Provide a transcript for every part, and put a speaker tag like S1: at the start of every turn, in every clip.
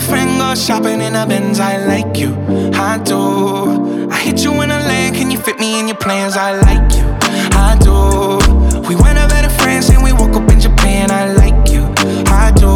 S1: your friend, go shopping in a Benz. I like you, I do. I hit you in a lane, can you fit me in your plans? I like you, I do. We went out better friends and we woke up in Japan. I like you, I do.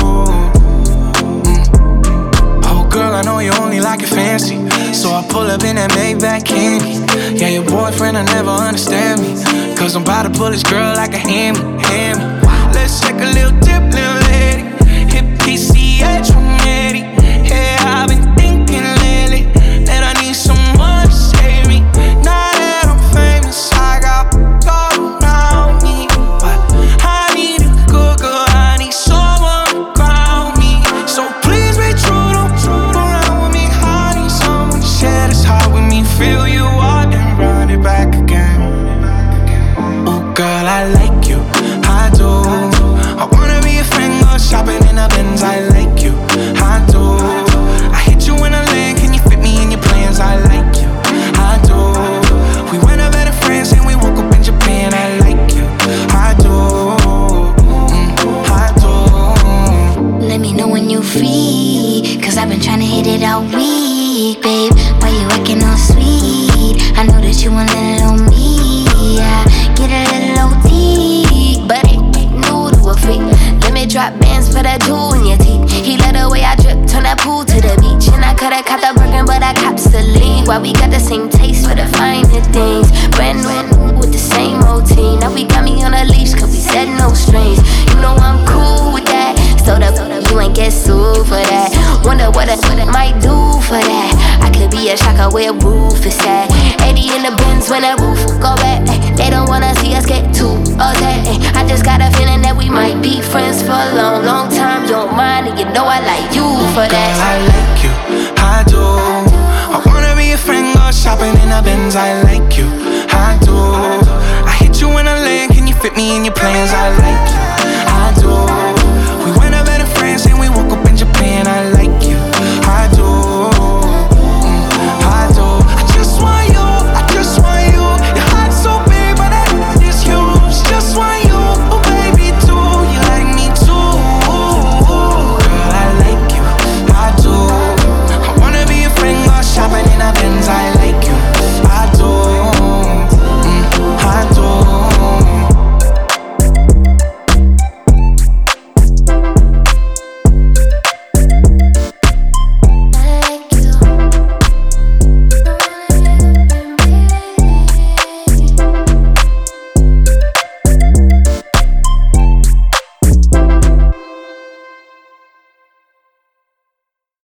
S1: Oh girl, I know you only like it fancy, so I pull up in that Maybach candy. Yeah, your boyfriend will never understand me, cause I'm about to pull this girl like a hammy. Let's take a little dip, little lady. Hit PCH 180. Yeah, I've been thinking lately that I need someone to save me. Now that I'm famous, I got all around me, but I need a good girl, I need someone to ground me. So please be true, don't around with me. I need someone to share this heart with me. Fill you up and run it back again. Oh girl, I like you, I do. I wanna be a friend, go shopping in a Benz. I like you, I do. I hit you in a lane, can you fit me in your plans? I like you, I do. We went out better friends and we woke up in Japan. I like you, I do, I do.
S2: Let me know when you free, cause I've been tryna hit it all week, babe. Why you acting all sweet? I know that you want a little me, yeah. Get a little OT, but it ain't new to a freak. Let me drop bands for that jewel in your teeth. He let the way I drip, turn that pool to the beach. And I coulda caught the Birkin, but I cops the lean. Why we got the same taste for the finer things? Brand new with the same routine. Now we got me on a leash, cause we said no strings. You know I'm cool with that. So that you ain't get sued for that. Wonder what I might do for that. I could be a shocker where roof is at. 80 in the Benz when the roof go back. They don't wanna see us get too upset. I just got a feeling that we might be friends for a long, long time. You don't mind, and you know I like you for that.
S1: Girl, I like you, I do. I wanna be a friend, go shopping in a Benz. I like you, I do. I hit you in a lane, can you fit me in your